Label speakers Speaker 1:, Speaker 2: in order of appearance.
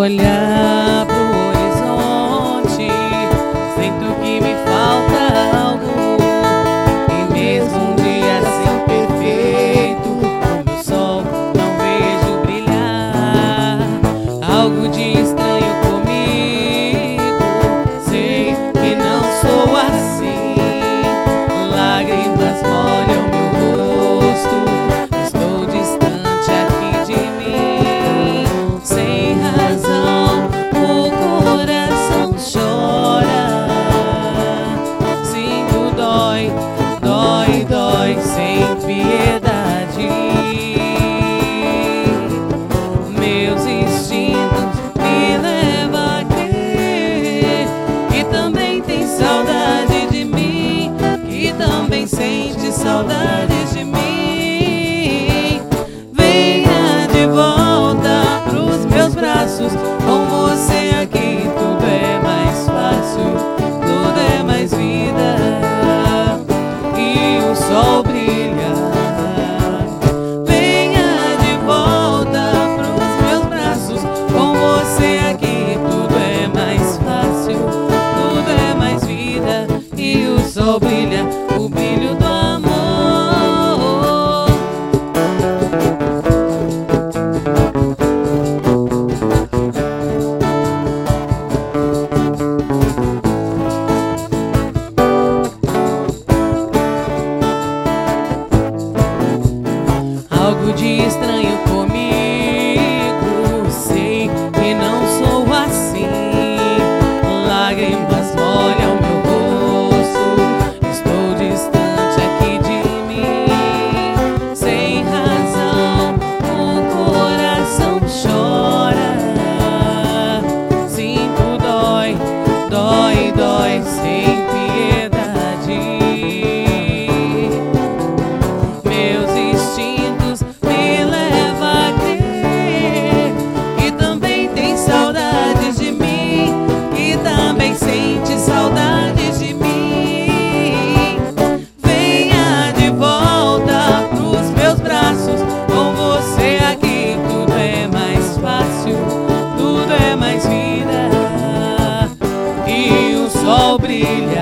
Speaker 1: olhar pro horizonte, sinto que me falta algo. E mesmo um dia sem perfeito, como o sol não vejo brilhar. Algo de estranho comigo, sei que não sou assim. Lágrimas molham meu rosto, estou distante aqui de mim. Sem razão, o coração chora. Sinto dói, dói, dói, sem piedade. Meus instintos me levam a crer que também tem saudade de mim, que também sente saudade de mim. Venha de volta pros meus braços, com você aqui tudo é mais fácil, tudo é mais vida e o sol brilha. Venha de volta pros meus braços, com você aqui tudo é mais fácil, tudo é mais vida e o sol brilha, o brilho do amor. Algo de estranho comigo, sei que não sou assim. Lágrimas molham meu rosto, estou distante aqui de mim. Sem razão, o coração chora. Sinto dói, dói, dói, sem piedade. Meus instintos me levam a crer que também tem saudades de mim, que também sente saudades de mim. Venha de volta pros meus braços, com você aqui tudo é mais fácil, tudo é mais vida e o sol brilha.